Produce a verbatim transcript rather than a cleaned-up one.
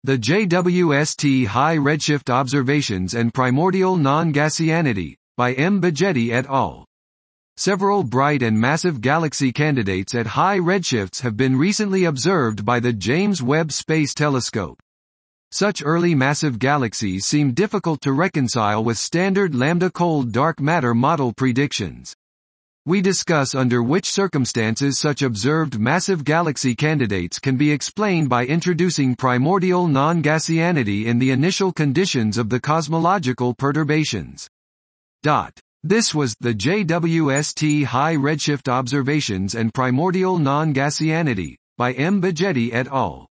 The J W S T High Redshift Observations and Primordial Non-Gaussianity, by M. Baggetti et al. Several bright and massive galaxy candidates at high redshifts have been recently observed by the James Webb Space Telescope. Such early massive galaxies seem difficult to reconcile with standard lambda-cold dark matter model predictions. We discuss under which circumstances such observed massive galaxy candidates can be explained by introducing primordial non-Gaussianity in the initial conditions of the cosmological perturbations. Dot. This was the J W S T High Redshift Observations and Primordial Non-Gaussianity, by M. Baggetti et al.